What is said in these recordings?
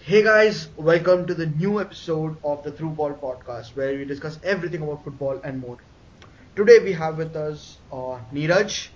Hey guys, welcome to the new episode of the Through Ball podcast where we discuss everything about football and more. Today we have with us Neeraj.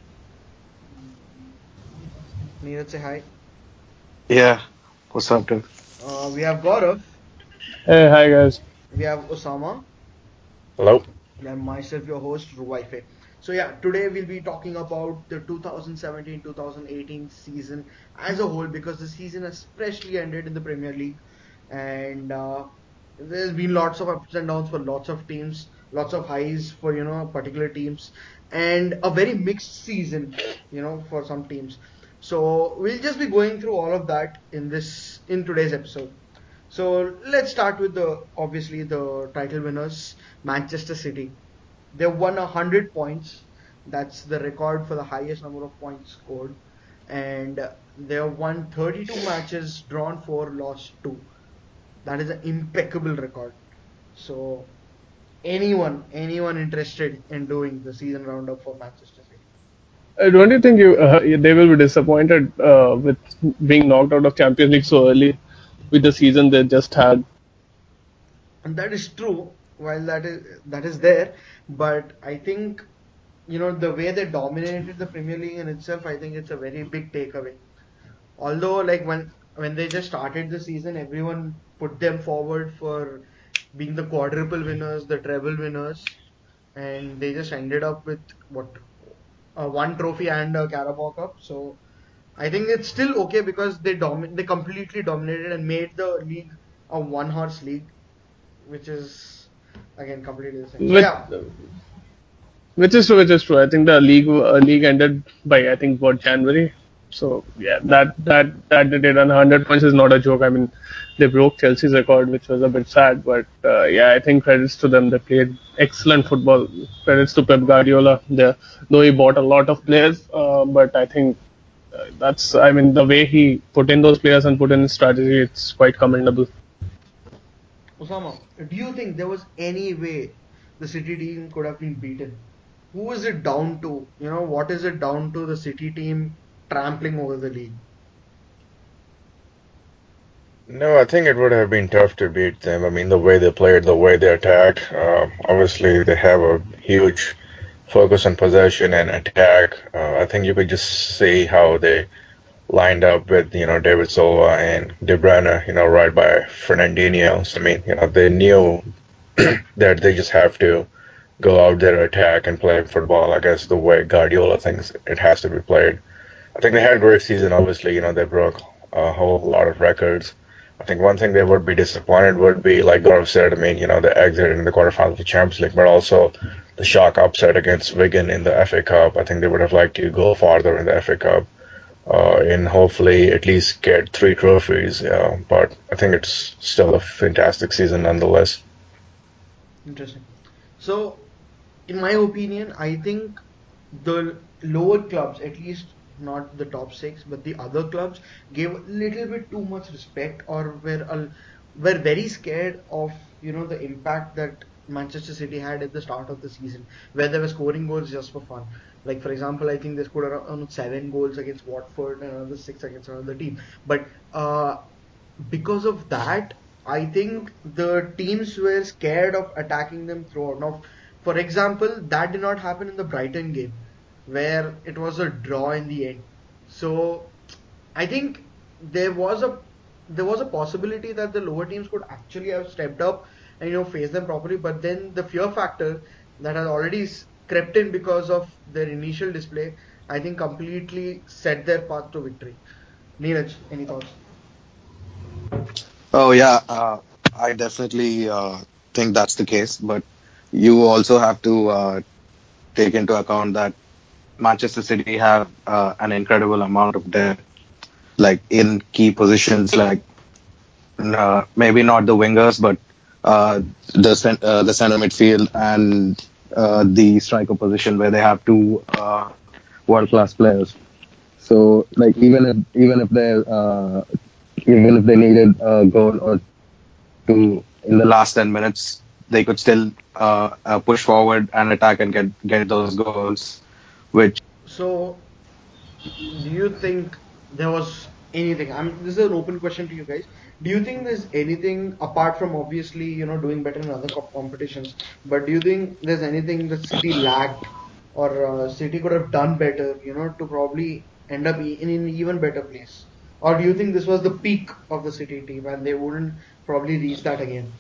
Neeraj, say hi. Yeah, what's up, dude? We have Gaurav. Hey, hi guys. We have Osama. Hello. And myself, your host, Ruwaife. So yeah, today we'll be talking about the 2017-2018 season as a whole because the season has freshly ended in the Premier League, and there's been lots of ups and downs for lots of teams, lots of highs for particular teams, and a very mixed season, for some teams. So we'll just be going through all of that in today's episode. So let's start with the obviously the title winners, Manchester City. They won 100 points. That's the record for the highest number of points scored. And they have won 32 matches, drawn 4, lost 2. That is an impeccable record. So anyone interested in doing the season roundup for Manchester City? Don't you think they will be disappointed with being knocked out of Champions League so early with the season they just had? And that is true. While that is there, but I think the way they dominated the Premier League in itself, I think it's a very big takeaway. Although, like when they just started the season, everyone put them forward for being the quadruple winners, the treble winners, and they just ended up with what one trophy and a Carabao Cup. So I think it's still okay because they completely dominated and made the league a one horse league, which is again completely the same. So Which, yeah, which is true, which is true. I think the league ended by I think what January. So yeah, that they did, and 100 points is not a joke. I mean, they broke Chelsea's record, which was a bit sad, but yeah, I think credits to them. They played excellent football. Credits to Pep Guardiola. Though he bought a lot of players, but I think I mean, the way he put in those players and put in his strategy, it's quite commendable. Osama, do you think there was any way the City team could have been beaten? Who is it down to? What is it down to the City team trampling over the league? No, I think it would have been tough to beat them. I mean, the way they played, the way they attacked. Obviously, they have a huge focus on possession and attack. I think you could just see how they lined up with, David Silva and De Bruyne, right by Fernandinho. So, I mean, they knew that they just have to go out there, attack, and play football, I guess, the way Guardiola thinks it has to be played. I think they had a great season. Obviously, they broke a whole lot of records. I think one thing they would be disappointed would be, like Gaurav said, I mean, the exit in the quarterfinals of the Champions League, but also the shock upset against Wigan in the FA Cup. I think they would have liked to go farther in the FA Cup and hopefully at least get three trophies. But I think it's still a fantastic season nonetheless. Interesting. So, in my opinion, I think the lower clubs, at least not the top six, but the other clubs, gave a little bit too much respect or were very scared of the impact that Manchester City had at the start of the season, where they were scoring goals just for fun. Like for example, I think they scored around 7 goals against Watford and another 6 against another team. But because of that, I think the teams were scared of attacking them throughout. Now, for example, that did not happen in the Brighton game, where it was a draw in the end. So I think there was a possibility that the lower teams could actually have stepped up and face them properly, but then the fear factor that has already crept in because of their initial display, I think completely set their path to victory. Neeraj, any thoughts? Oh yeah, I definitely think that's the case. But you also have to take into account that Manchester City have an incredible amount of depth, like in key positions, like maybe not the wingers, but the center midfield and the striker position where they have two world class players. So like even if they needed a goal or two in the last 10 minutes, they could still push forward and attack and get those goals. Which So, do you think there was? anything. This is an open question to you guys. Do you think there's anything apart from obviously, doing better in other competitions, but do you think there's anything that City lacked or City could have done better, to probably end up in an even better place? Or do you think this was the peak of the City team and they wouldn't probably reach that again?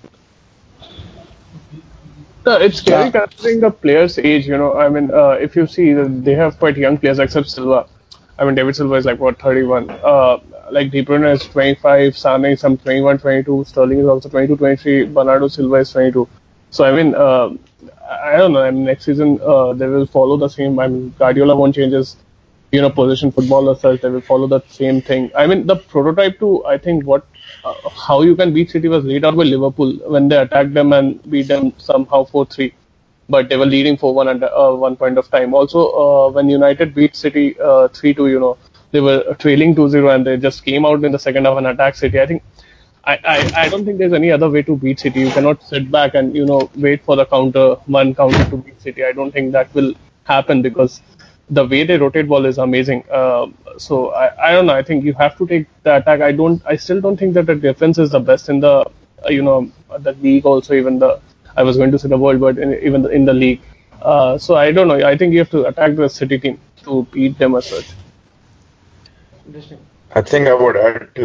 It's scary Uh, considering the players' age. I mean, if you see, they have quite young players except Silva. I mean, David Silva is like what 31. Like De Bruyne is 25, Sane is some 21, 22. Sterling is also 22, 23. Bernardo Silva is 22. So I mean, I don't know. I mean, next season they will follow the same. I mean, Guardiola won't change his position football as such. They will follow that same thing. I mean, the prototype to I think how you can beat City was laid out by Liverpool when they attacked them and beat them somehow 4-3. But they were leading 4-1 at one point of time. Also, when United beat City 3-2, they were trailing 2-0 and they just came out in the second half and attacked City. I think I don't think there's any other way to beat City. You cannot sit back and wait for the one counter to beat City. I don't think that will happen because the way they rotate ball is amazing. So I don't know. I think you have to take the attack. I still don't think that the defense is the best in the the league. Also, even the I was going to say the world, but even in the league. So I don't know. I think you have to attack the City team to beat them as such. Interesting. I think I would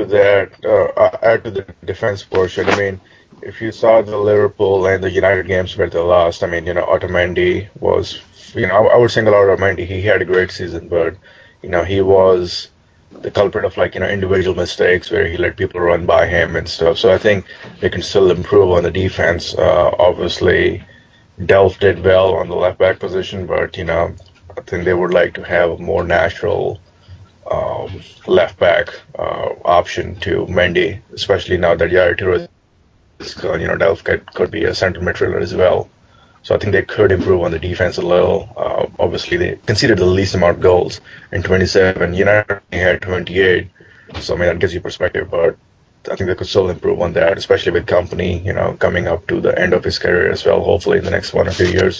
add to the defense portion. I mean, if you saw the Liverpool and the United games where they lost, I mean, Otamendi was, I would single out Otamendi. He had a great season, but, he was the culprit of like, individual mistakes where he let people run by him and stuff. So I think they can still improve on the defense. Obviously, Delph did well on the left back position, but, I think they would like to have a more natural left back option to Mendy, especially now that Yaya Toure is gone. Delph could be a central midfielder as well. So I think they could improve on the defense a little. Obviously, they conceded the least amount of goals in 27. United had 28. So I mean that gives you perspective, but I think they could still improve on that, especially with Company, coming up to the end of his career as well. Hopefully in the next 1 or 2 years.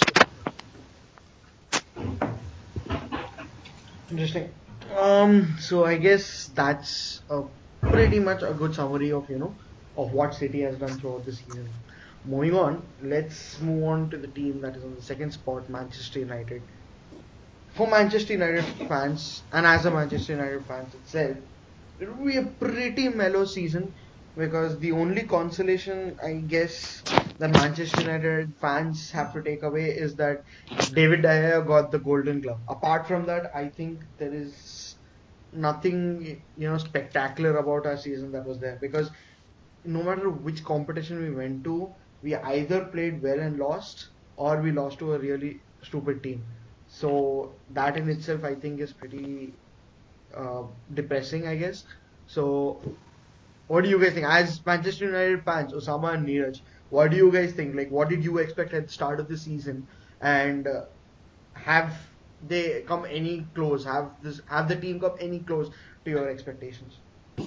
Interesting. So I guess that's pretty much a good summary of of what City has done throughout the season. Moving on, let's move on to the team that is on the second spot, Manchester United. For Manchester United fans, and as a Manchester United fans itself, it will be a pretty mellow season because the only consolation, I guess, that Manchester United fans have to take away is that David De Gea got the Golden Glove. Apart from that, I think there is nothing spectacular about our season that was there because no matter which competition we went to, we either played well and lost, or we lost to a really stupid team. So that in itself, I think, is pretty depressing, I guess. So, what do you guys think? As Manchester United fans, Osama and Neeraj, what do you guys think? Like, what did you expect at the start of the season? And have they come any close? Have the team come any close to your expectations?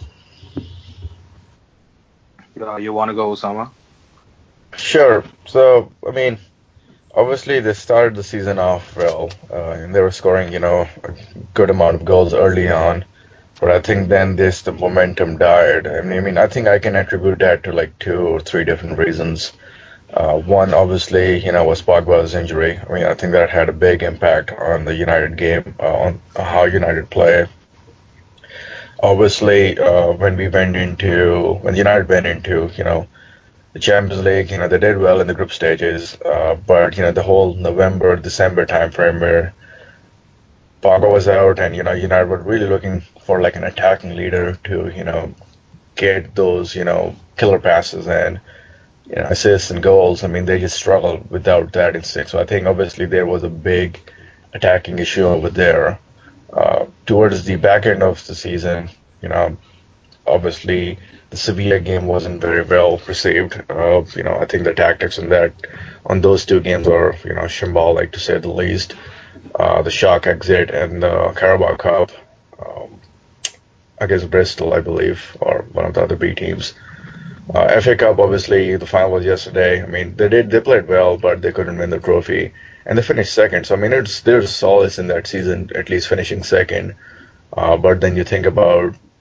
you want to go, Osama? Sure. So I mean, obviously, they started the season off well, and they were scoring, a good amount of goals early on. But I think then the momentum died. I think I can attribute that to like 2 or 3 different reasons. One, obviously, was Pogba's injury. I mean, I think that had a big impact on the United game, on how United play. Obviously, when United went into, the Champions League, they did well in the group stages, but the whole November, December timeframe where Pogba was out, and United were really looking for like an attacking leader to get those killer passes and assists and goals. I mean, they just struggled without that instinct. So I think obviously there was a big attacking issue over there. Towards the back end of the season, obviously the Sevilla game wasn't very well received. I think the tactics on those 2 games were, shambolic to say the least. The shock exit and the Carabao Cup against Bristol, I believe, or one of the other B teams. FA Cup, obviously, the final was yesterday. I mean, they played well, but they couldn't win the trophy, and they finished second. So I mean, there's solace in that season, at least finishing second. But then you think about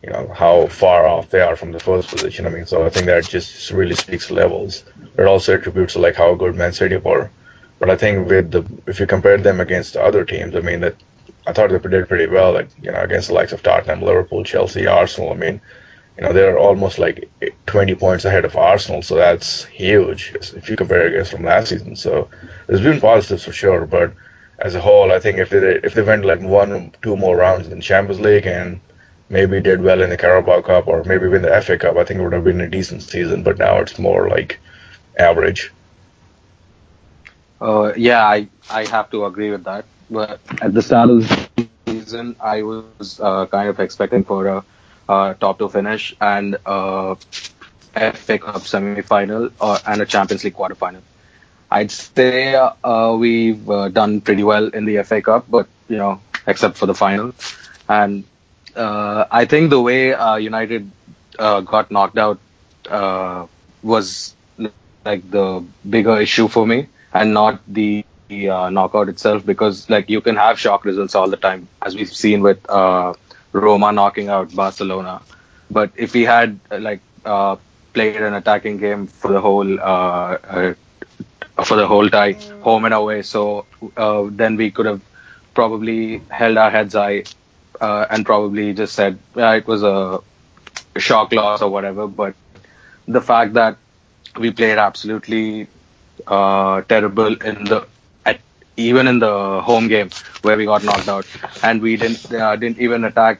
how far off they are from the first position. I mean, so I think that just really speaks levels. It also attributes to like how good Man City were. But I think if you compare them against other teams, I mean that I thought they did pretty well, like against the likes of Tottenham, Liverpool, Chelsea, Arsenal. I mean, they're almost like 20 points ahead of Arsenal, so that's huge if you compare it against from last season. So there's been positives for sure, but as a whole, I think if they went like one or two more rounds in the Champions League and maybe did well in the Carabao Cup or maybe win the FA Cup, I think it would have been a decent season. But now it's more like average. Yeah, I have to agree with that. But at the start of the season, I was kind of expecting for a top two finish and FA Cup semi-final and a Champions League quarter-final. I'd say we've done pretty well in the FA Cup, but except for the final. And I think the way United got knocked out was like the bigger issue for me, and not the knockout itself, because like you can have shock results all the time, as we've seen with Roma knocking out Barcelona. But if we had played an attacking game for the whole tie, home and away, so then we could have probably held our heads high and probably just said, yeah, it was a shock loss or whatever. But the fact that we played absolutely terrible even in the home game where we got knocked out, and we didn't even attack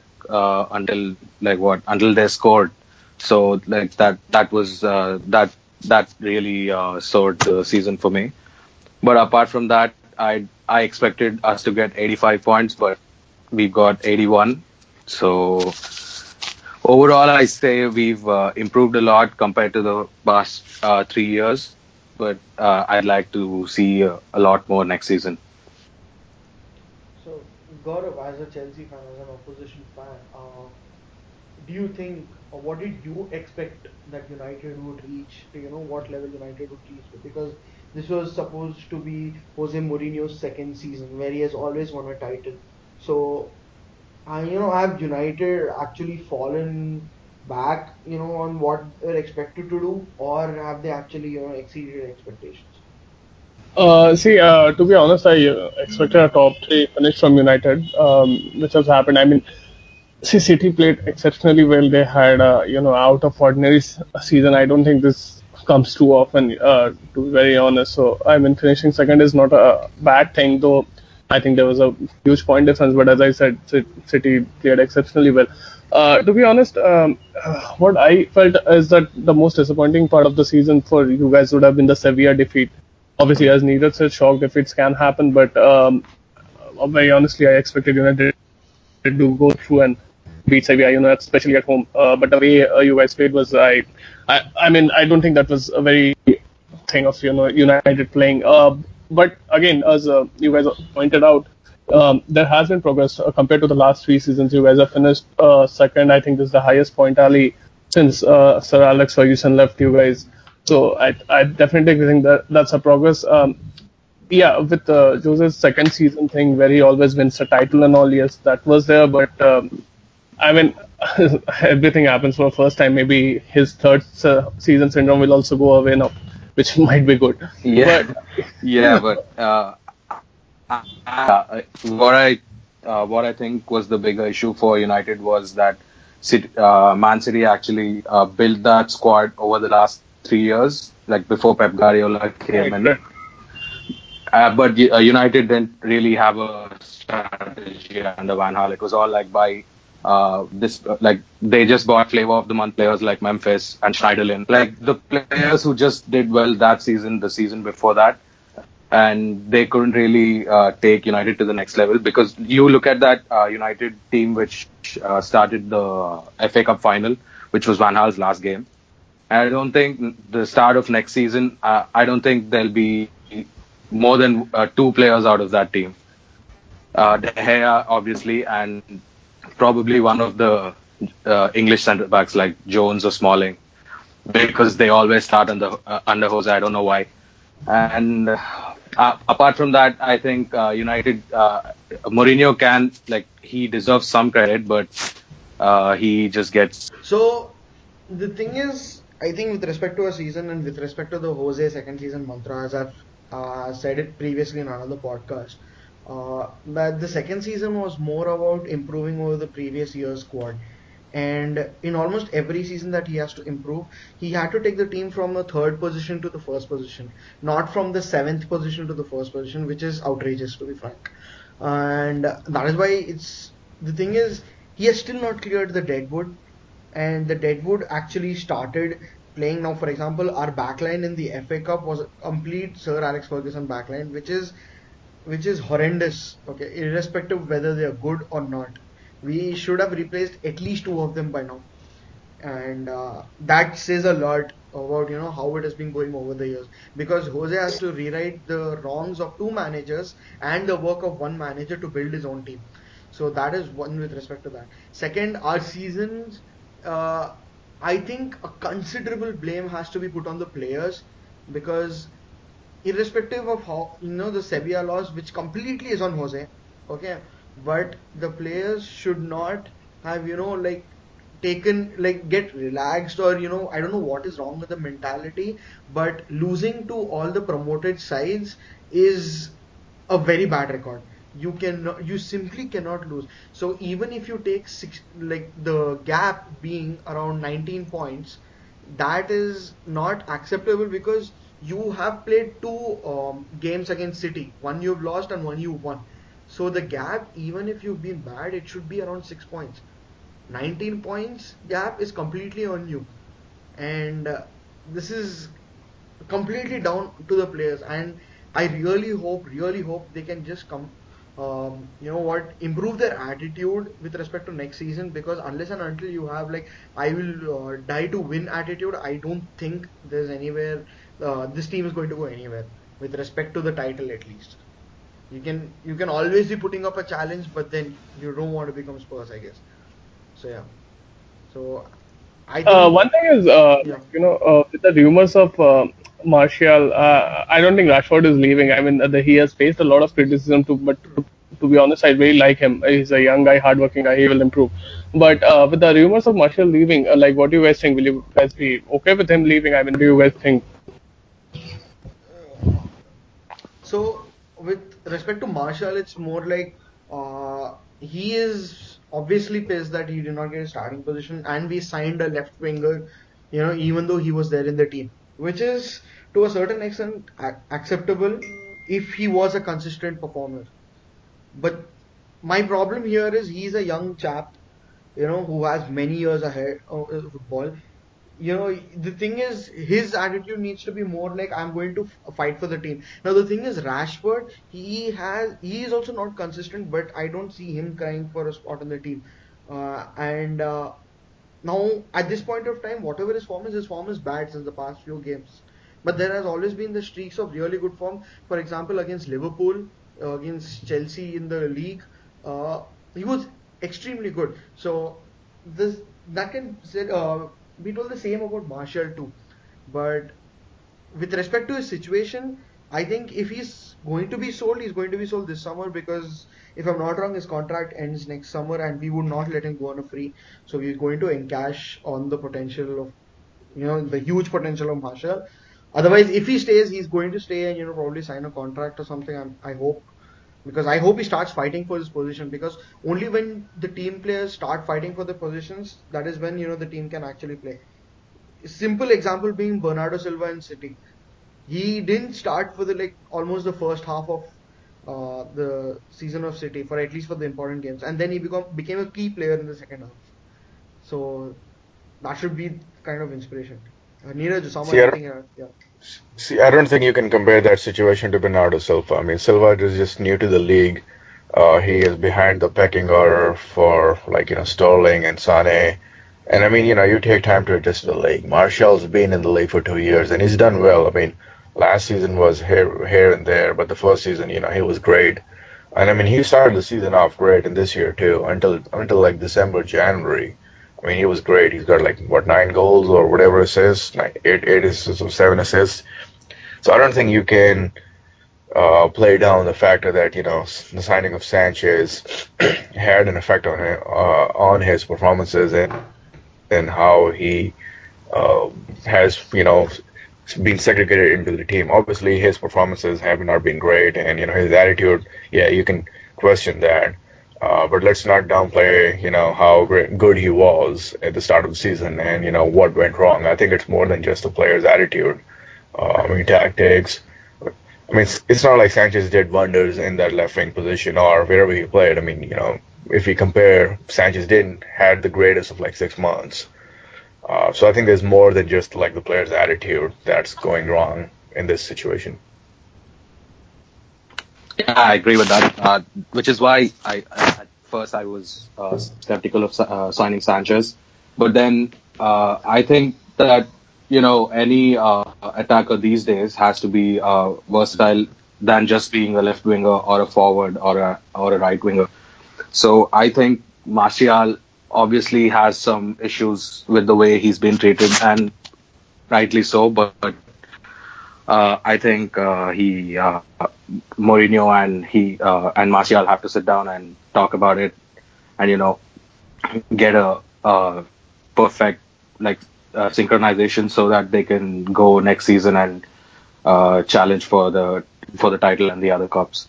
until they scored. So like that was that really soared the season for me. But apart from that, I expected us to get 85 points, but we got 81. So overall, I say we've improved a lot compared to the past 3 years, but I'd like to see a lot more next season. So, Gaurav, as a Chelsea fan, as an opposition fan, do you think, or what did you expect that United would reach? What level United would reach? Because this was supposed to be Jose Mourinho's second season, where he has always won a title. So, have United actually fallen back, on what they're expected to do, or have they actually, exceeded expectations? To be honest, I expected a top three finish from United, which has happened. I mean, see, City played exceptionally well. They had a out of ordinary season. I don't think this comes too often, to be very honest. So I mean, finishing second is not a bad thing, though. I think there was a huge point difference. But as I said, City played exceptionally well. To be honest, what I felt is that the most disappointing part of the season for you guys would have been the Sevilla defeat. Obviously, as neither said, shock defeats can happen, but very honestly, I expected United to go through and beat Sevilla, especially at home. But the way you guys played was, I mean, I don't think that was a very thing of United playing. But again, as you guys pointed out, there has been progress compared to the last three seasons. You guys have finished second. I think this is the highest point tally since Sir Alex Ferguson left you guys. So I definitely think that that's a progress. Yeah, with Jose's second season thing where he always wins a title and all, yes, that was there. But I mean, everything happens for the first time. Maybe his third season syndrome will also go away now, which might be good. Yeah, But yeah, but what I think was the bigger issue for United was that Man City actually built that squad over the last 3 years, like before Pep Guardiola came right, in. right. But United didn't really have a strategy under Van Gaal. It was all like by like they just bought flavor of the month players like Memphis and Schneiderlin, like the players who just did well that season, the season before that, and they couldn't really take United to the next level, because you look at that United team which started the FA Cup final, which was Van Gaal's last game. And I don't think the start of next season, I don't think there'll be more than two players out of that team. De Gea, obviously, and probably one of the English centre backs like Jones or Smalling, because they always start under Jose. I don't know why. And apart from that, I think United, Mourinho he deserves some credit, but He just gets. So the thing is, I think with respect to a season and with respect to the Jose second season mantra, as I've said it previously in another podcast, that the second season was more about improving over the previous year's squad. And in almost every season that he has to improve, he had to take the team from the third position to the first position, not from the seventh position to the first position, which is outrageous to be frank. And that is why it's the thing is he has still not cleared the deadwood, and the Deadwood actually started playing now. For example, our backline in the FA Cup was a complete Sir Alex Ferguson backline, which is horrendous. Okay, irrespective of whether they are good or not, we should have replaced at least two of them by now, and that says a lot about how it has been going over the years, because Jose has to rewrite the wrongs of two managers and the work of one manager to build his own team. So that is one with respect to that. Second, our seasons, uh, I think a considerable blame has to be put on the players, because irrespective of how the Sevilla loss, which completely is on Jose, okay, but the players should not have like taken, like, get relaxed, or I don't know what is wrong with the mentality, but losing to all the promoted sides is a very bad record. You simply cannot lose. So even if you take six, like the gap being around 19 points, that is not acceptable, because you have played two games against City. One you've lost and one you've won. So the gap, even if you've been bad, it should be around 6 points. 19 points gap is completely on you, and this is completely down to the players. And I really hope they can just come, improve their attitude with respect to next season, because unless and until you have, like, I will die to win attitude, I don't think there's anywhere this team is going to go anywhere with respect to the title. At least you can always be putting up a challenge, but then you don't want to become Spurs, I guess. So yeah. So I think, One thing is, yeah. with the rumors of Martial, I don't think Rashford is leaving. I mean, he has faced a lot of criticism too, but True. to be honest, I really like him. He's a young guy, hardworking guy. He will improve. But with the rumors of Martial leaving, like, what do you guys think? Will you guys be okay with him leaving? I mean, what do you guys think? Uh, So with respect to Marshall, it's more like he is obviously pissed that he did not get a starting position, and we signed a left winger, even though he was there in the team, which is to a certain extent acceptable if he was a consistent performer. But my problem here is he's a young chap, who has many years ahead of football. The thing is, his attitude needs to be more like, I'm going to fight for the team. Now, the thing is, Rashford, he is also not consistent, but I don't see him crying for a spot on the team. And now, at this point of time, whatever his form is bad since the past few games. But there has always been the streaks of really good form. For example, against Liverpool, against Chelsea in the league, uh, he was extremely good. So this that can be told the same about Martial too. But with respect to his situation, I think if he's going to be sold, he's going to be sold this summer, because if I'm not wrong, his contract ends next summer and we would not let him go on a free. So we're going to encash on the potential of, the huge potential of Marshall. Otherwise, if he stays, he's going to stay and, probably sign a contract or something. I hope, because I hope he starts fighting for his position, because only when the team players start fighting for the positions, that is when, the team can actually play. Simple example being Bernardo Silva in City. He didn't start for the, like, almost the first half of the season of City, for at least for the important games, and then he became a key player in the second half. So that should be kind of inspiration. Neeraj, to sum See, I don't, anything here? Yeah. see, I don't think you can compare that situation to Bernardo Silva. I mean, Silva is just new to the league. He is behind the pecking order for, like, Sterling and Sane. And I mean, you take time to adjust to the league. Martial's been in the league for 2 years and he's done well. I mean, last season was here and there, but the first season, he was great. And I mean, he started the season off great, and this year too, until like December, January. I mean, he was great. He's got like what, 9 goals or whatever assists, eight assists or 7 assists. So I don't think you can play down the factor that the signing of Sanchez had an effect on his performances and how he has been segregated into the team. Obviously, his performances have not been great, and his attitude. Yeah, you can question that. But let's not downplay, how good he was at the start of the season, and what went wrong. I think it's more than just the player's attitude. I mean, tactics. I mean, it's not like Sanchez did wonders in that left wing position or wherever he played. I mean, if we compare, Sanchez didn't had the greatest of like 6 months. So I think there's more than just like the player's attitude that's going wrong in this situation. Yeah, I agree with that. Which is why at first I was skeptical of signing Sanchez, but then I think that any attacker these days has to be versatile than just being a left winger or a forward or a right winger. So I think Martial obviously has some issues with the way he's been treated, and rightly so. But I think he Mourinho and Martial have to sit down and talk about it, and get a perfect like synchronization so that they can go next season and challenge for the title and the other cups.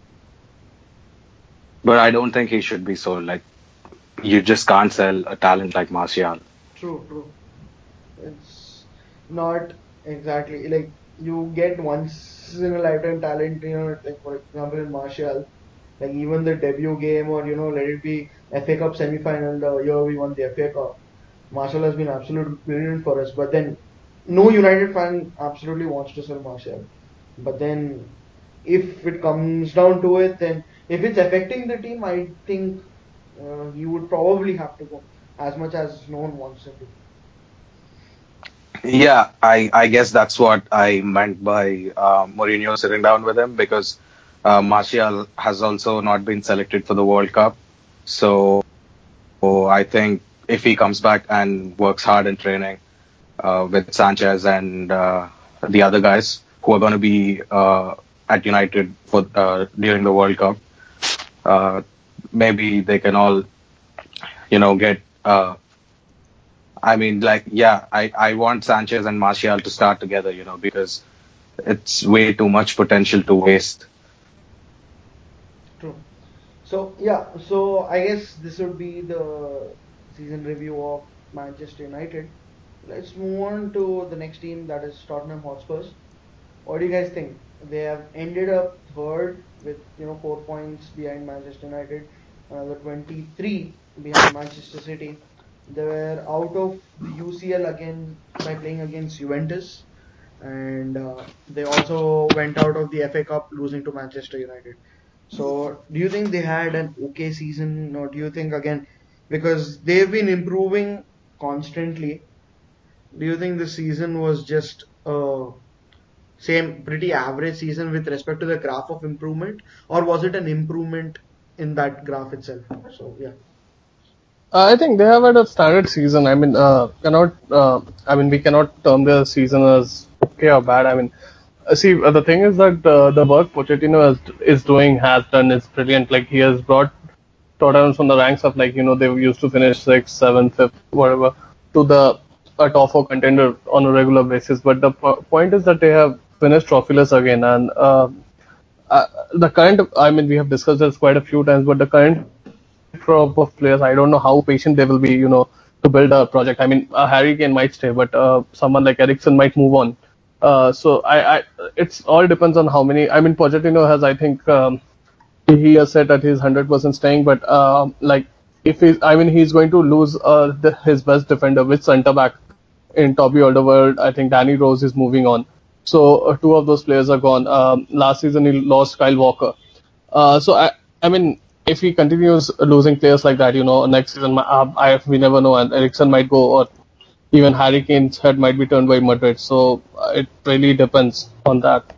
But I don't think he should be sold. Like you just can't sell a talent like Martial. True, true. It's not exactly like you get once in a lifetime talent, like for example in Martial, like even the debut game or let it be FA Cup semi final the year we won the FA Cup. Martial has been absolutely brilliant for us, but then no United fan absolutely wants to sell Martial. But then if it comes down to it, then if it's affecting the team, I think he would probably have to go as much as no one wants him to. Yeah, I guess that's what I meant by Mourinho sitting down with him because Martial has also not been selected for the World Cup. So I think if he comes back and works hard in training with Sanchez and the other guys who are going to be at United for during the World Cup, uh, maybe they can all get. I mean, like, yeah, I want Sanchez and Martial to start together, because it's way too much potential to waste. True. So yeah, so I guess this would be the season review of Manchester United. Let's move on to the next team, that is Tottenham Hotspurs. What do you guys think? They have ended up third with 4 points behind Manchester United, another 23 behind Manchester City. They were out of the UCL again by playing against Juventus, and they also went out of the FA Cup losing to Manchester United. So, do you think they had an okay season, or do you think again, because they've been improving constantly, do you think the season was just same pretty average season with respect to the graph of improvement, or was it an improvement in that graph itself? So yeah. I think they have had a standard season. We cannot term their season as okay or bad. The thing is that the work Pochettino is doing has done is brilliant. Like he has brought Tottenham from the ranks of they used to finish sixth, seventh, fifth, whatever, to the a top four contender on a regular basis. But the point is that they have finished trophyless again, and the current. We have discussed this quite a few times, but the current crop of players, I don't know how patient they will be, to build a project. Harry Kane might stay, but someone like Eriksen might move on. It's all depends on how many. Pochettino has, I think, he has said that he's 100% staying, but if he's going to lose his best defender with centre back in Toby Alderweireld. I think Danny Rose is moving on. So two of those players are gone. Last season he lost Kyle Walker. I mean, if he continues losing players like that, next season, we never know, and Eriksen might go, or even Harry Kane's head might be turned by Madrid. So it really depends on that.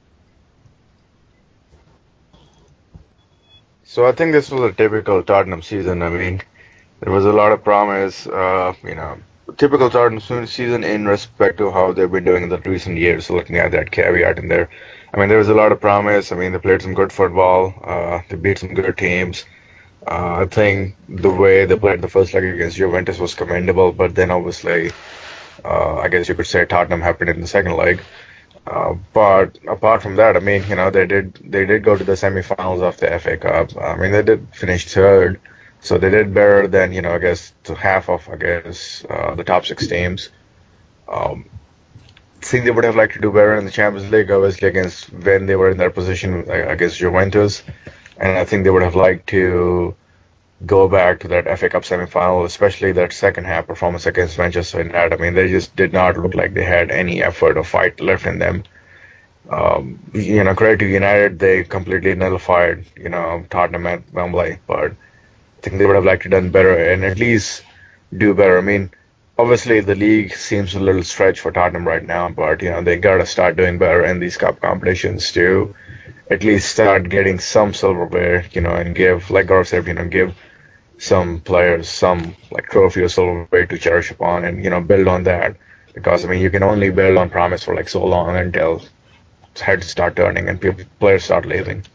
So I think this was a typical Tottenham season. I mean, there was a lot of promise. typical Tottenham season in respect to how they've been doing in the recent years. So looking at that caveat in there, I mean, there was a lot of promise. I mean, they played some good football. They beat some good teams. I think the way they played the first leg against Juventus was commendable, but then obviously, I guess you could say Tottenham happened in the second leg. But apart from that, I mean, they did go to the semifinals of the FA Cup. I mean, they did finish third, so they did better than I guess to half of the top six teams. Um, think they would have liked to do better in the Champions League, obviously against when they were in that position against Juventus, and I think they would have liked to go back to that FA Cup semi-final, especially that second half performance against Manchester United. I mean, they just did not look like they had any effort or fight left in them. Credit to United, they completely nullified, Tottenham at Wembley, but I think they would have liked to done better and at least do better. I mean, obviously the league seems a little stretched for Tottenham right now, but they gotta start doing better in these cup competitions to at least start getting some silverware, and give, like Gaurav said, give some players some like trophy or silverware to cherish upon and build on that. Because I mean, you can only build on promise for like so long until heads start turning and players start leaving.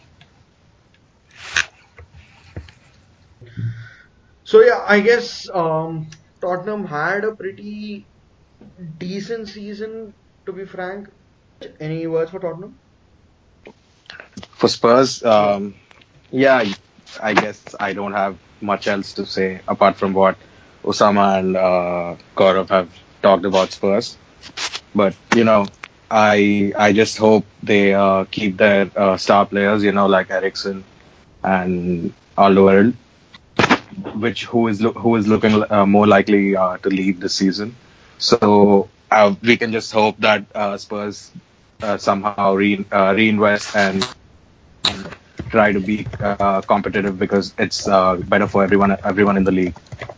So yeah, I guess Tottenham had a pretty decent season, to be frank. Any words for Tottenham? For Spurs, Yeah. yeah, I guess I don't have much else to say apart from what Osama and Gaurav have talked about Spurs. But I just hope they keep their star players, like Ericsson and Alderweireld, which who is looking more likely to lead this season. So we can just hope that Spurs somehow reinvest and try to be competitive because it's better for everyone in the league.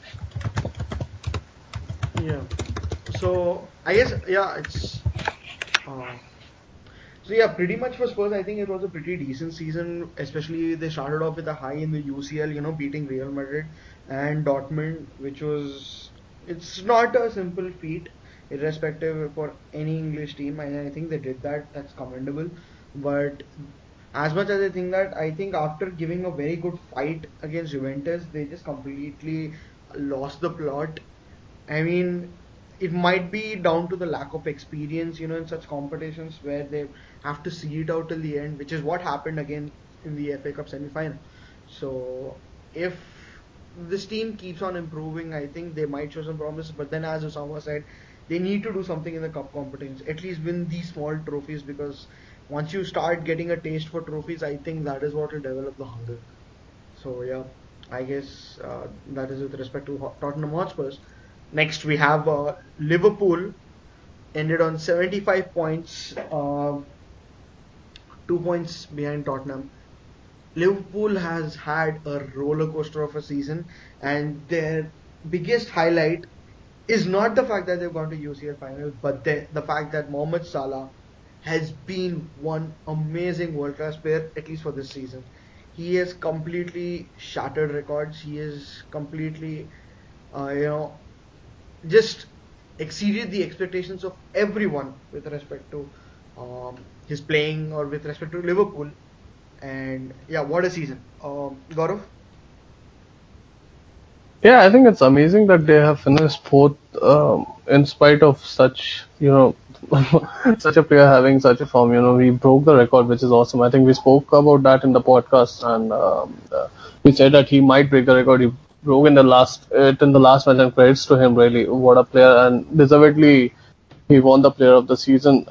Yeah. So I guess yeah, it's uh, so yeah, pretty much for Spurs. I think it was a pretty decent season. Especially they started off with a high in the UCL, beating Real Madrid and Dortmund, which was it's not a simple feat, irrespective for any English team. And I think they did that. That's commendable. But as much as I think that, I think after giving a very good fight against Juventus, they just completely lost the plot. I mean, it might be down to the lack of experience, in such competitions where they have to see it out till the end, which is what happened again in the FA Cup semi-final. So, if this team keeps on improving, I think they might show some promise. But then, as Osama said, they need to do something in the cup competitions, at least win these small trophies, because once you start getting a taste for trophies, I think that is what will develop the hunger. So yeah, I guess that is with respect to Tottenham Hotspurs. Next we have Liverpool, ended on 75 points, 2 points behind Tottenham. Liverpool has had a roller coaster of a season, and their biggest highlight is not the fact that they've gone to UCL final, but the fact that Mohamed Salah has been one amazing world class player, at least for this season. He has completely shattered records. He has completely, uh, you know, just exceeded the expectations of everyone with respect to his playing or with respect to Liverpool. And yeah, what a season. Gaurav? Yeah, I think it's amazing that they have finished fourth, in spite of such, such a player having such a form. He broke the record, which is awesome. I think we spoke about that in the podcast, and we said that he might break the record. He broke in the last match, and credits to him, really. What a player, and deservedly he won the player of the season.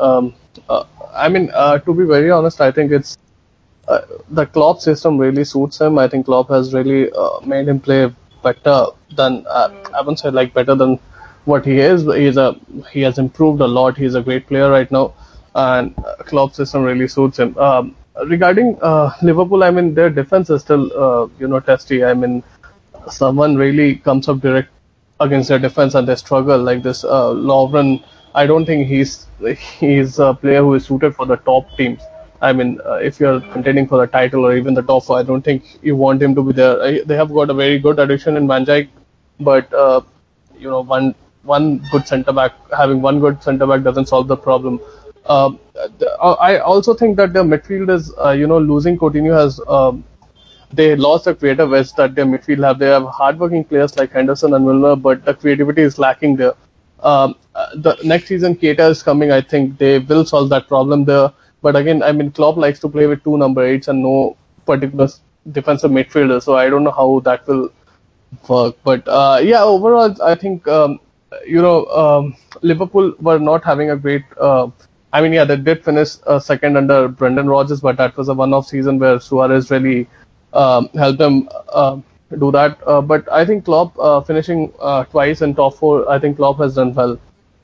To be very honest, I think it's the Klopp system really suits him. I think Klopp has really made him play better than I wouldn't say like better than what he is. But he has improved a lot. He's a great player right now, and Klopp system really suits him. Regarding Liverpool, I mean their defense is still testy. I mean someone really comes up direct against their defense and they struggle like this. Lovren, I don't think he's a player who is suited for the top teams. I mean, if you're contending for the title or even the top four, I don't think you want him to be there. They have got a very good addition in Van Dijk, but one one good centre back, having one good centre back doesn't solve the problem. I also think that the midfield is, losing Coutinho has they lost the creative edge that their midfield have. They have hardworking players like Henderson and Milner, but the creativity is lacking there. The next season, Keita is coming. I think they will solve that problem there. But again, I mean, Klopp likes to play with two number eights and no particular defensive midfielder. So I don't know how that will work. But yeah, overall, I think Liverpool were not having a great. I mean, yeah, they did finish second under Brendan Rodgers, but that was a one-off season where Suarez really helped them do that. But I think Klopp finishing twice in top four, I think Klopp has done well.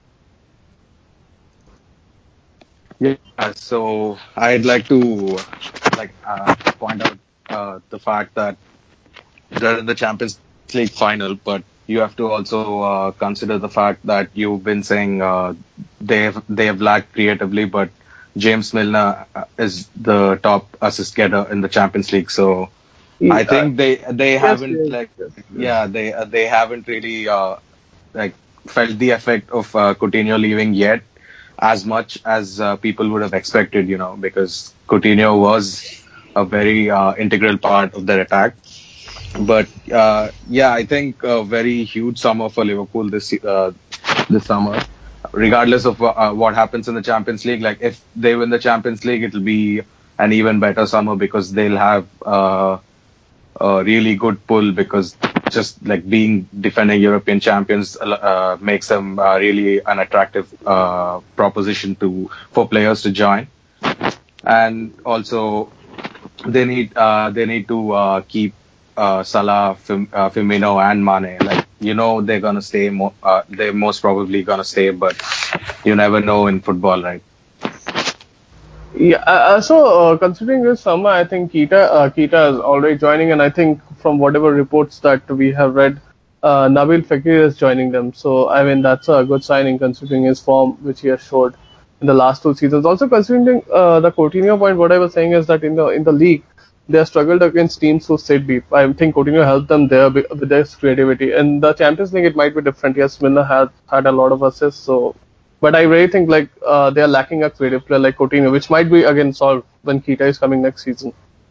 Yeah, so I'd like to point out the fact that they're in the Champions League final, but you have to also consider the fact that you've been saying they have lacked creatively, but James Milner is the top assist getter in the Champions League. So I think they Yes, haven't yes, yes, yes. they haven't really like felt the effect of Coutinho leaving yet as much as people would have expected, because Coutinho was a very integral part of their attack. But yeah, I think a very huge summer for Liverpool this summer. Regardless of what happens in the Champions League, like if they win the Champions League, it'll be an even better summer because they'll have a really good pull because just like being defending European champions makes them really an attractive proposition for players to join. And also they need to keep Salah, Firmino, and Mane. Like they're gonna stay. They're most probably gonna stay, but you never know in football, right? Yeah. Considering this summer, I think Keita is already joining, and I think from whatever reports that we have read, Nabil Fekir is joining them. So I mean that's a good signing considering his form which he has showed in the last two seasons. Also considering the Coutinho point, what I was saying is that in the league they have struggled against teams who sit deep. I think Coutinho helped them there with their creativity. In the Champions League, it might be different. Yes, Milner had a lot of assists, so but I really think like they are lacking a creative player like Coutinho, which might be again solved when Keita is coming next season.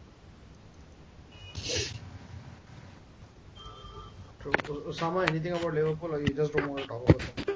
So, Osama, anything about Liverpool, or you just don't want to talk about them?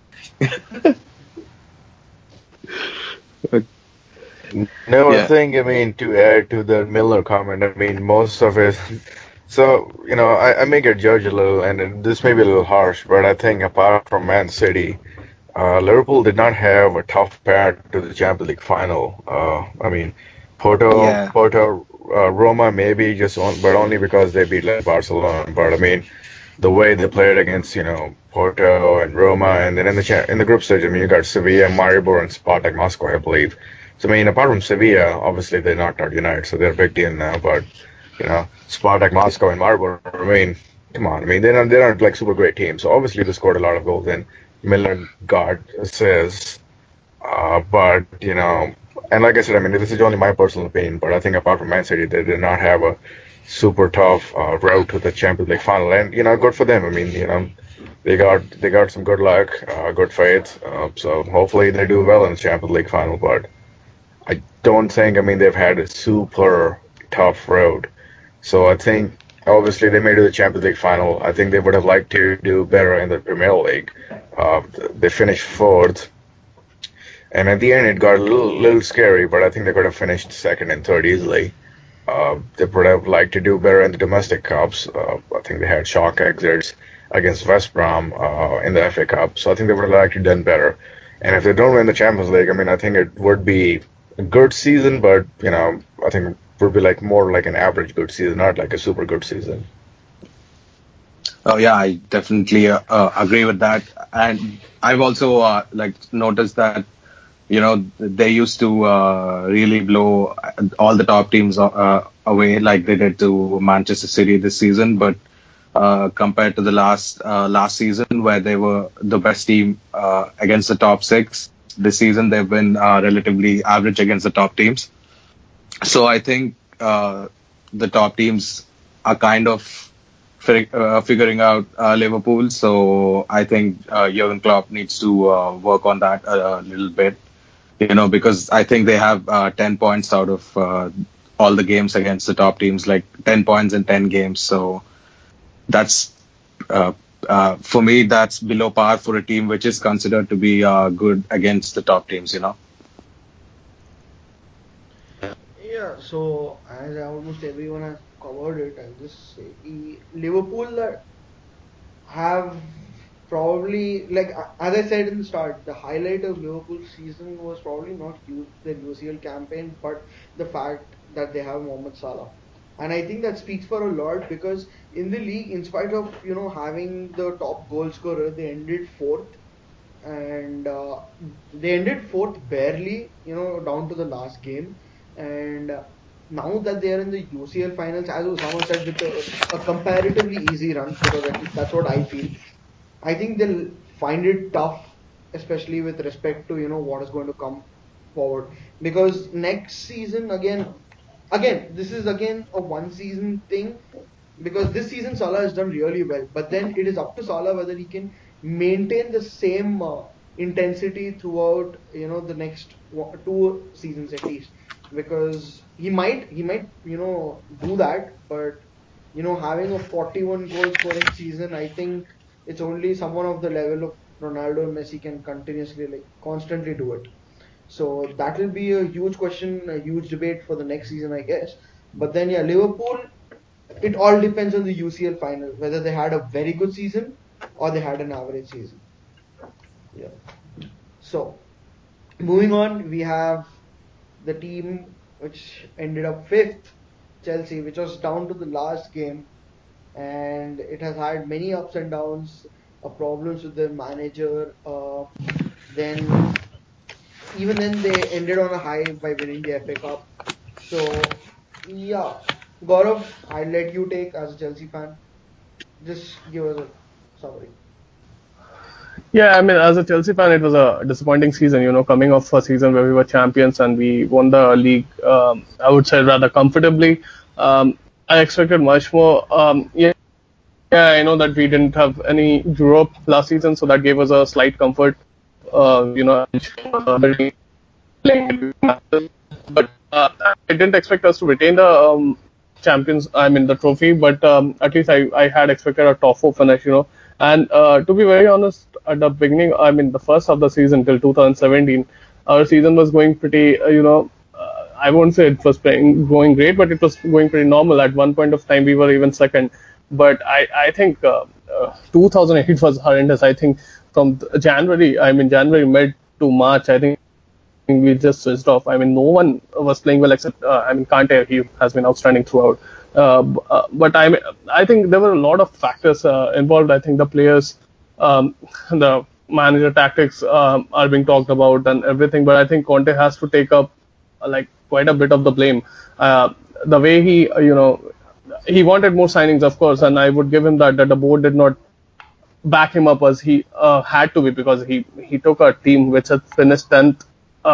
No, I Yeah. think, I mean, to add to the Miller comment, I mean, most of it. So, I may get judged a little, and this may be a little harsh, but I think apart from Man City, Liverpool did not have a tough path to the Champions League final. I mean, Yeah. Roma maybe but only because they beat like Barcelona. But I mean, the way they played against, Porto and Roma, and then in the group stage, I mean, you got Sevilla, Maribor, and Spartak Moscow, I believe. So I mean, apart from Sevilla, obviously they knocked out United, so they're a big deal now. But Spartak Moscow and Maribor, I mean, come on, I mean they're not like super great teams. So obviously they scored a lot of goals, and Miller got assists. But and like I said, I mean, this is only my personal opinion, but I think apart from Man City, they did not have a super tough route to the Champions League final, and good for them. I mean, they got some good luck, good faith. So hopefully they do well in the Champions League final. But I don't think, I mean, they've had a super tough road. So I think obviously they made it to the Champions League final. I think they would have liked to do better in the Premier League. They finished fourth, and at the end, it got a little scary, but I think they could have finished second and third easily. They would have liked to do better in the domestic cups. I think they had shock exits against West Brom in the FA Cup, so I think they would have actually done better. And if they don't win the Champions League, I mean, I think it would be a good season, but I think it would be like more like an average good season, not like a super good season. Oh yeah, I definitely agree with that. And I've also noticed that they used to really blow all the top teams away like they did to Manchester City this season. But compared to the last season where they were the best team against the top six, this season they've been relatively average against the top teams. So I think the top teams are kind of figuring out Liverpool. So I think Jurgen Klopp needs to work on that a little bit. Because I think they have 10 points out of all the games against the top teams, like 10 points in 10 games. So that's uh, for me, that's below par for a team which is considered to be good against the top teams. Yeah, so as almost everyone has covered it, I'll just say Liverpool have probably, like as I said in the start, the highlight of Liverpool's season was probably not their UCL campaign, but the fact that they have Mohamed Salah. And I think that speaks for a lot because in the league, in spite of having the top goal scorer, they ended fourth, and they ended fourth barely, down to the last game. And now that they are in the UCL finals, as Osama said, with a comparatively easy run, because at least that's what I feel. I think they'll find it tough, especially with respect to what is going to come forward. Because next season, again, this is again a one season thing, because this season Salah has done really well, but then it is up to Salah whether he can maintain the same intensity throughout the next two seasons at least, because he might do that, but having a 41 goal scoring season, I think it's only someone of the level of Ronaldo and Messi can continuously, like, constantly do it. So that will be a huge question, a huge debate for the next season, I guess. But then, yeah, Liverpool, it all depends on the UCL final, whether they had a very good season or they had an average season. Yeah. So moving on, we have the team which ended up fifth, Chelsea, which was down to the last game, and it has had many ups and downs, problems with their manager. Then even then they ended on a high by winning the FA Cup. So yeah, Gaurav, I'll let you take as a Chelsea fan. Just give us a summary. Yeah, I mean, as a Chelsea fan, it was a disappointing season, coming off a season where we were champions and we won the league, I would say rather comfortably. I expected much more. Yeah, I know that we didn't have any Europe last season, so that gave us a slight comfort, very but I didn't expect us to retain the champions. I mean the trophy, but at least I had expected a top four finish, And to be very honest, at the beginning, I mean the first of the season till 2017, our season was going pretty, I won't say it was going great, but it was going pretty normal. At one point of time, we were even second. But I think 2008 was horrendous. I think from January, I mean January mid to March, I think we just switched off. I mean, no one was playing well except, I mean, Kante. He has been outstanding throughout. But I think there were a lot of factors involved. I think the players, the manager tactics are being talked about and everything. But I think Conte has to take up like quite a bit of the blame. The way he, he wanted more signings, of course, and I would give him that the board did not back him up as he had to be because he took a team which had finished 10th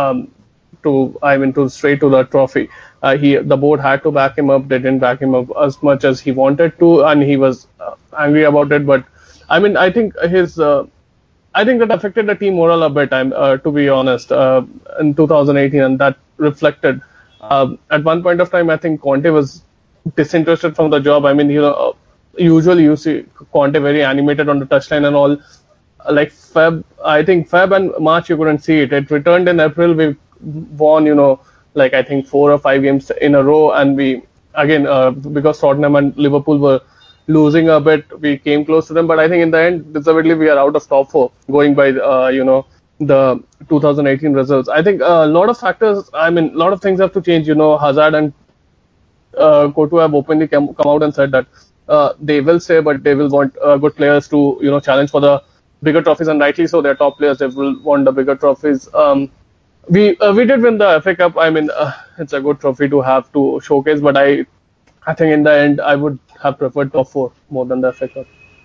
to straight to the trophy. He the board had to back him up. They didn't back him up as much as he wanted to, and he was angry about it. But I mean, I think that affected the team morale a bit. To be honest, in 2018, and that reflected. At one point of time, I think Conte was disinterested from the job. I mean, usually you see Conte very animated on the touchline and all. Like I think Feb and March you couldn't see it. It returned in April. We won, like I think 4 or 5 games in a row, and we again because Tottenham and Liverpool were losing a bit, we came close to them. But I think in the end, deservedly, we are out of top four, going by the 2018 results. I think a lot of factors. I mean, a lot of things have to change. Hazard and Kotu have openly come out and said that they will stay, but they will want good players to challenge for the bigger trophies, and rightly so. They're top players; they will want the bigger trophies. We did win the FA Cup. I mean, it's a good trophy to have to showcase, but I think in the end I would have preferred top four more than the FA Cup.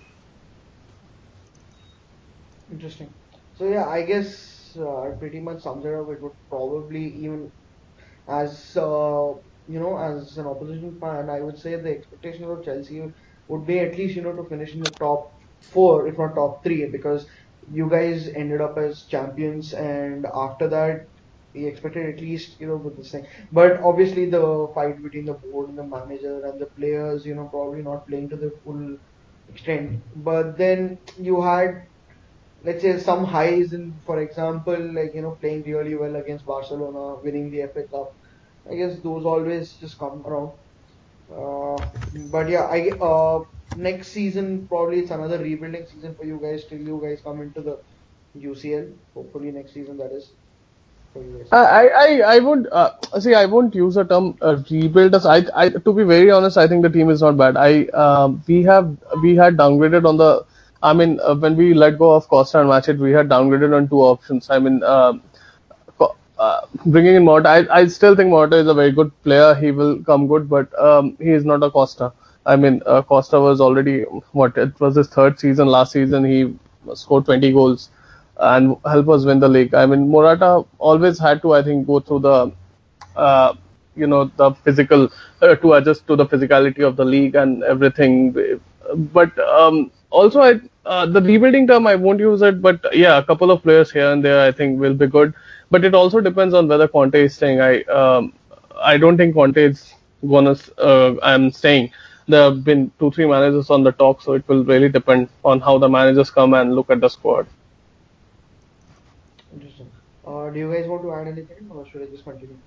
Interesting. So yeah, I guess pretty much sums it up. It would probably, even as as an opposition fan, I would say the expectations of Chelsea would be at least to finish in the top four, if not top three, because you guys ended up as champions, and after that we expected at least with this thing. But obviously the fight between the board and the manager and the players, probably not playing to the full extent. But then you had, let's say, some highs in, for example, like playing really well against Barcelona, winning the FA Cup. I guess those always just come around. But yeah, next season probably it's another rebuilding season for you guys till you guys come into the UCL. Hopefully next season that is for you guys. I would see. I won't use the term rebuild. As to be very honest, I think the team is not bad. We had downgraded on the. I mean, when we let go of Costa and Matchit, we had downgraded on two options. I mean, bringing in Morata, I still think Morata is a very good player. He will come good, but he is not a Costa. I mean, Costa was already what it was his third season. Last season he scored 20 goals and help us win the league. I mean, Morata always had to, I think, go through the uh, the physical to adjust to the physicality of the league and everything. But also, the rebuilding term I won't use it, but yeah, a couple of players here and there I think will be good. But it also depends on whether Conte is staying. I don't think Conte is gonna. I'm staying. There have been 2-3 managers on the talk, so it will really depend on how the managers come and look at the squad. Interesting. Do you guys want to add anything, or should I just continue?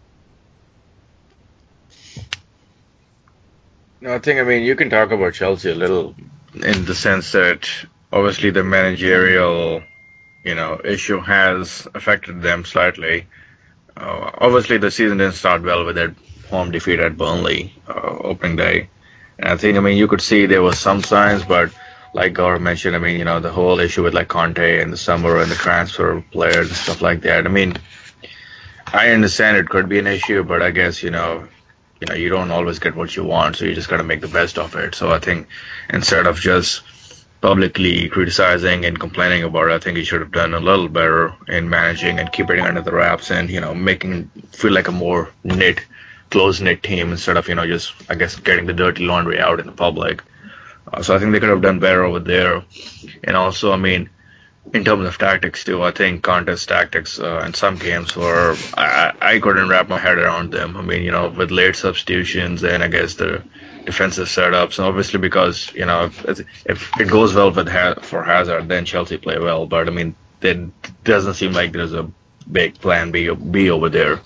No, I mean, you can talk about Chelsea a little in the sense that obviously the managerial, issue has affected them slightly. Obviously, the season didn't start well with that home defeat at Burnley opening day. And I think, I mean, you could see there was some signs, but like Gaurav mentioned, I mean, the whole issue with like Conte and the summer and the transfer of players and stuff like that. I mean, I understand it could be an issue, but I guess, you don't always get what you want, so you just got to make the best of it. So I think instead of just publicly criticizing and complaining about it, I think he should have done a little better in managing and keeping it under the wraps and making it feel like a more close knit team instead of just I guess getting the dirty laundry out in the public. So I think they could have done better over there. And also, I mean, in terms of tactics too, I think contest tactics in some games were I couldn't wrap my head around them. I mean, with late substitutions and I guess the defensive setups, and obviously because if it goes well with for Hazard, then Chelsea play well. But I mean, it doesn't seem like there's a big plan B over there.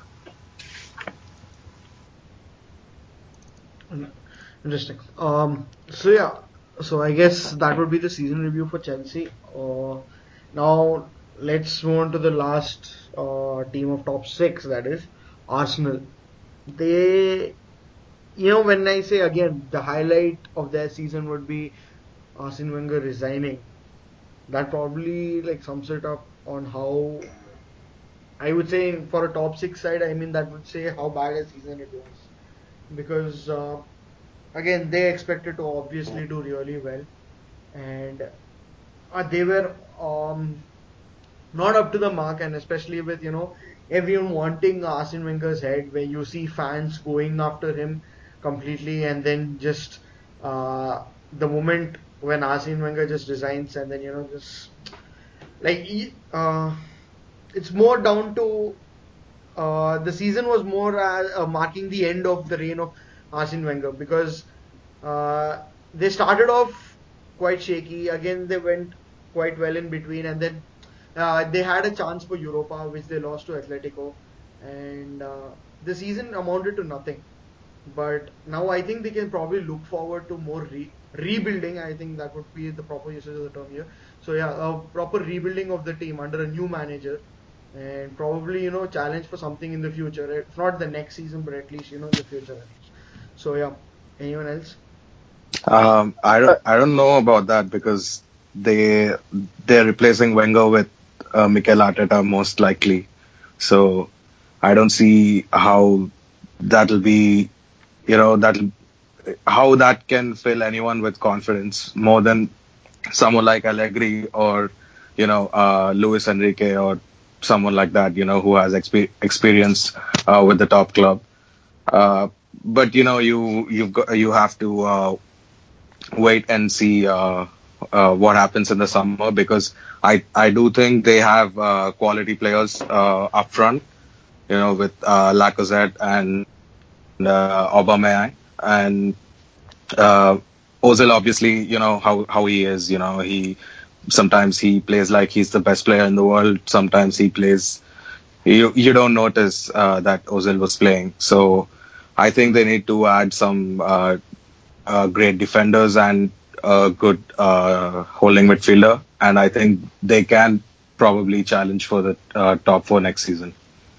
Interesting. So yeah, so I guess that would be the season review for Chelsea. Now let's move on to the last team of top six, that is Arsenal. They, when I say again, the highlight of their season would be Arsene Wenger resigning. That probably like sums it up on how I would say for a top six side. I mean, that would say how bad a season it was, because again they expected to obviously do really well, and they were not up to the mark, and especially with everyone wanting Arsene Wenger's head, where you see fans going after him completely, and then just the moment when Arsene Wenger just resigns, and then just like it's more down to the season was more marking the end of the reign of Arsene Wenger, because they started off quite shaky. Again, they went quite well in between, and then they had a chance for Europa, which they lost to Atletico, and the season amounted to nothing. But now I think they can probably look forward to more rebuilding. I think that would be the proper usage of the term here. So yeah, a proper rebuilding of the team under a new manager, and probably challenge for something in the future. If not the next season, but at least in the future at least. So yeah, anyone else? I don't know about that because they're replacing Wenger with Mikel Arteta most likely. So I don't see how that'll be, that how that can fill anyone with confidence more than someone like Allegri or Luis Enrique or someone like that, who has experience with the top club. But you have to wait and see what happens in the summer, because I do think they have quality players up front, with Lacazette and Aubameyang, and Ozil, obviously, how he is. He sometimes he plays like he's the best player in the world. Sometimes he plays, you don't notice that Ozil was playing. So I think they need to add some great defenders and a good holding midfielder, and I think they can probably challenge for the top four next season.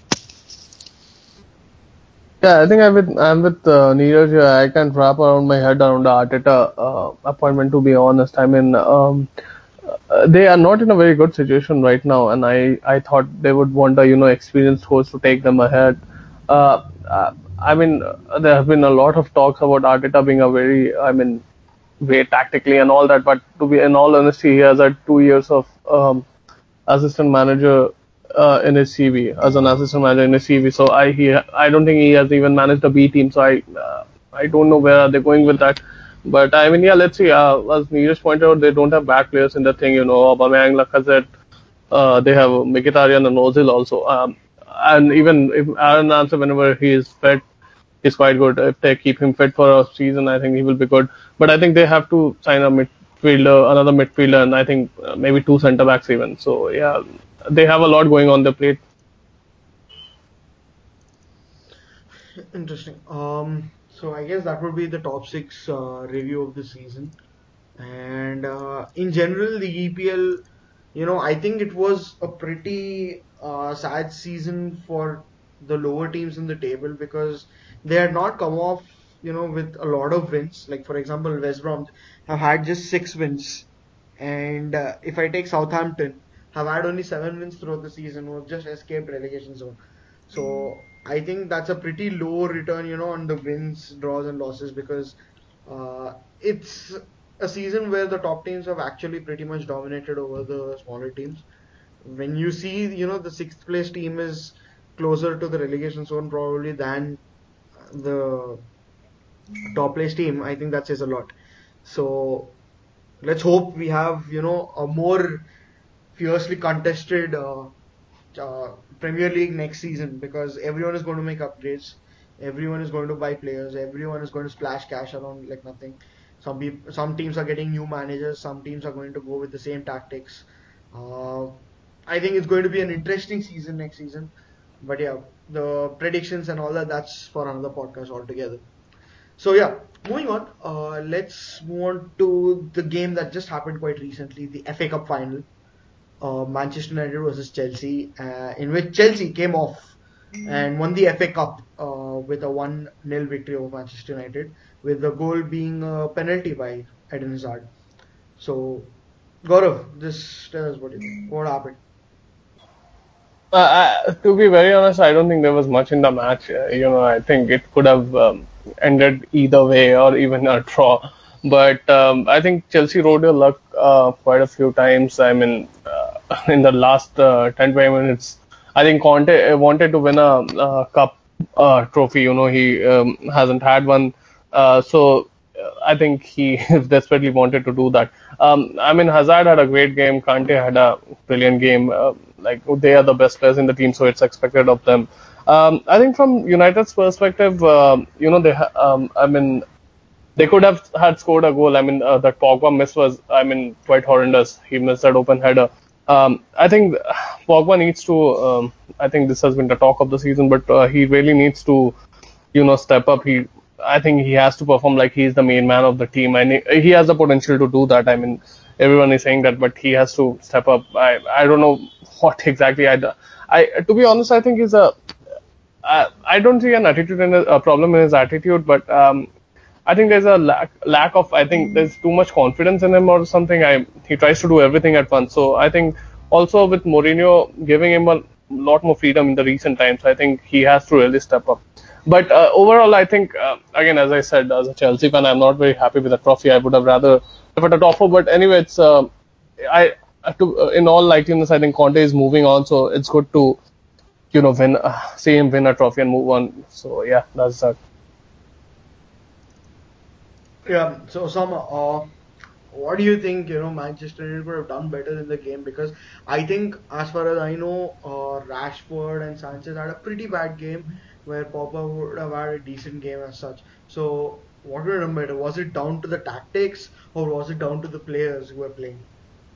Yeah, I think I'm with Neeraj here. I can't wrap around my head around the Arteta appointment. To be honest, I mean, they are not in a very good situation right now, and I thought they would want a experienced coach to take them ahead. I mean, there have been a lot of talks about Arteta being a very, I mean, great tactically and all that, but to be in all honesty, he has had 2 years of assistant manager in his CV as an assistant manager in his CV. So I don't think he has even managed a B team. So I don't know where they're going with that. But I mean, yeah, let's see. As Neeraj pointed out, they don't have bad players in the thing. Aubameyang, Lacazette. They have Mkhitaryan and Ozil also. And even if Aaron Ramsey, whenever he is fit, he's quite good. If they keep him fit for a season, I think he will be good. But I think they have to sign a midfielder, another midfielder, and I think maybe two centre backs even. So yeah, they have a lot going on their plate. Interesting. So I guess that would be the top six review of the season. And in general, the EPL, I think it was a pretty sad season for the lower teams in the table because they had not come off, with a lot of wins. Like, for example, West Brom have had just 6 wins. And if I take Southampton, have had only 7 wins throughout the season, who have just escaped relegation zone. So I think that's a pretty low return, on the wins, draws, and losses because it's a season where the top teams have actually pretty much dominated over the smaller teams. When you see, the sixth place team is closer to the relegation zone probably than the top place team, I think that says a lot. So let's hope we have, a more fiercely contested Premier League next season because everyone is going to make upgrades. Everyone is going to buy players. Everyone is going to splash cash around like nothing. Some teams are getting new managers. Some teams are going to go with the same tactics. Uh, I think it's going to be an interesting season next season. But yeah, the predictions and all that, that's for another podcast altogether. So yeah, moving on. Let's move on to the game that just happened quite recently, the FA Cup final, Manchester United versus Chelsea, in which Chelsea came off and won the FA Cup with a 1-0 victory over Manchester United, with the goal being a penalty by Eden Hazard. So, Gaurav, just tell us what you think. What happened? To be very honest, I don't think there was much in the match. I think it could have ended either way or even a draw. But I think Chelsea rode their luck quite a few times. I mean, in the last 10 20 minutes, I think Conte wanted to win a cup trophy. He hasn't had one. I think he desperately wanted to do that. I mean, Hazard had a great game. Kante had a brilliant game. Like they are the best players in the team, so it's expected of them. I think from United's perspective, I mean, they could have had scored a goal. I mean, that Pogba miss was, I mean, quite horrendous. He missed that open header. I think Pogba needs to. I think this has been the talk of the season, but he really needs to, step up. I think he has to perform like he's the main man of the team, and he has the potential to do that. I mean, everyone is saying that, but he has to step up. I don't know what exactly to be honest, I think he's a. I don't see an attitude and a problem in his attitude, but I think there's a lack of. I think there's too much confidence in him or something. He tries to do everything at once. So I think also with Mourinho giving him a lot more freedom in the recent times, I think he has to really step up. But overall, I think again, as I said, as a Chelsea fan, I'm not very happy with the trophy. I would have rather preferred a trophy. But anyway, it's I in all likeliness, I think Conte is moving on, so it's good to win, see him win a trophy and move on. So yeah, that's that. Yeah. So Osama, what do you think? Manchester United could have done better in the game because I think, as far as I know, Rashford and Sanchez had a pretty bad game where Pogba would have had a decent game as such. So what would have done better? Was it down to the tactics or was it down to the players who were playing?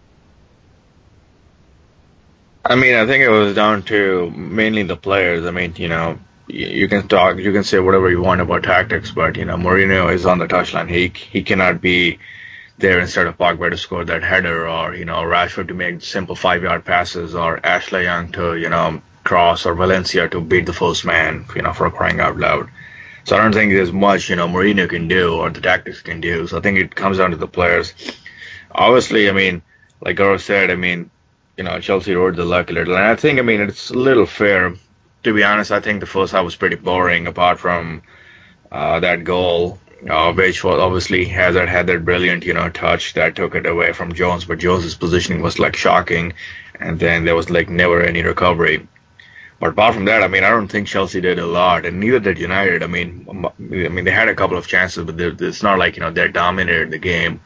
I mean, I think it was down to mainly the players. I mean, you can talk, you can say whatever you want about tactics, but Mourinho is on the touchline. He cannot be there instead of Pogba to score that header, or Rashford to make simple 5 yard passes, or Ashley Young to cross, or Valencia to beat the first man, for crying out loud. So I don't think there's much Mourinho can do or the tactics can do. So I think it comes down to the players. Obviously, I mean, like Gaurav said, I mean, Chelsea rode the luck a little, and I think, I mean, it's a little fair. To be honest, I think the first half was pretty boring, apart from that goal, which was obviously Hazard had that brilliant, touch that took it away from Jones, but Jones's positioning was like shocking, and then there was like never any recovery. But apart from that, I mean, I don't think Chelsea did a lot, and neither did United. I mean, they had a couple of chances, but it's not like they dominated the game.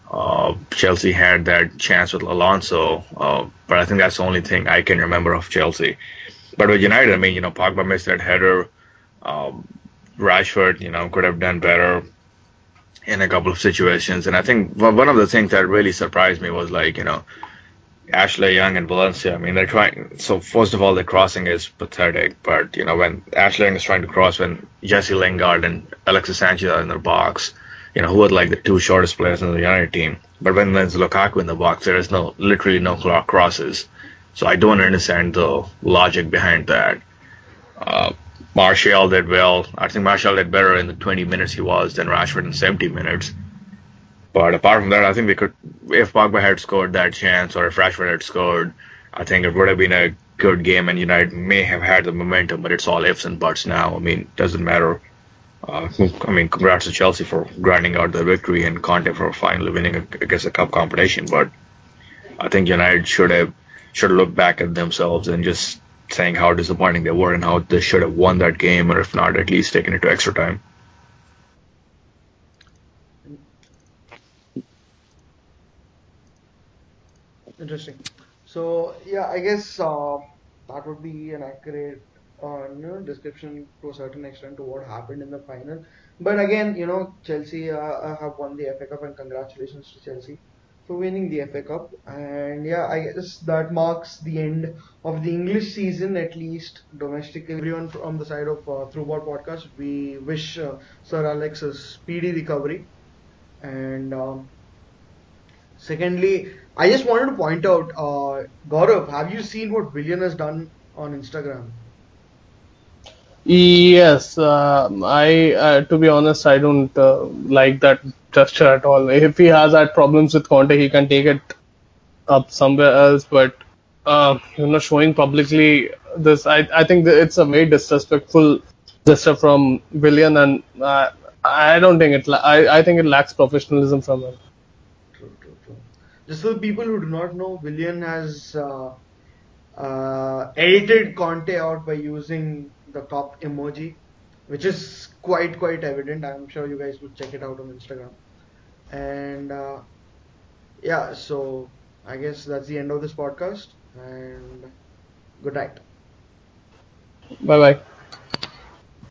Chelsea had that chance with Alonso, but I think that's the only thing I can remember of Chelsea. But with United, I mean, Pogba missed that header. Um, Rashford, could have done better in a couple of situations. And I think one of the things that really surprised me was like, Ashley Young and Valencia. I mean, they're trying. So first of all, the crossing is pathetic. But when Ashley Young is trying to cross, when Jesse Lingard and Alexis Sanchez are in their box, who are like the two shortest players in the United team. But when there's Lukaku in the box, there is literally no crosses. So I don't understand the logic behind that. Uh, Martial did well. I think Martial did better in the 20 minutes he was than Rashford in 70 minutes. But apart from that, I think they could, if Pogba had scored that chance or if Rashford had scored, I think it would have been a good game and United may have had the momentum, but it's all ifs and buts now. I mean, it doesn't matter. I mean, congrats to Chelsea for grinding out the victory and Conte for finally winning against a cup competition. But I think United should have looked back at themselves and just saying how disappointing they were and how they should have won that game, or if not, at least taken it to extra time. Interesting. So yeah, I guess that would be an accurate description to a certain extent to what happened in the final. But again, Chelsea have won the FA Cup, and congratulations to Chelsea for winning the FA Cup. And yeah, I guess that marks the end of the English season, at least domestically. Everyone from the side of Throughball Podcast, we wish Sir Alex a speedy recovery. And secondly, I just wanted to point out, Gaurav, have you seen what Willian has done on Instagram? Yes, to be honest, I don't like that gesture at all. If he has had problems with Conte, he can take it up somewhere else. But showing publicly this, I think that it's a very disrespectful gesture from Willian, and I don't think I think it lacks professionalism from him. True, true, true. Just for the people who do not know, Willian has edited Conte out by using the top emoji, which is quite evident. I'm sure you guys would check it out on Instagram. And yeah, so I guess that's the end of this podcast. And good night. Bye bye.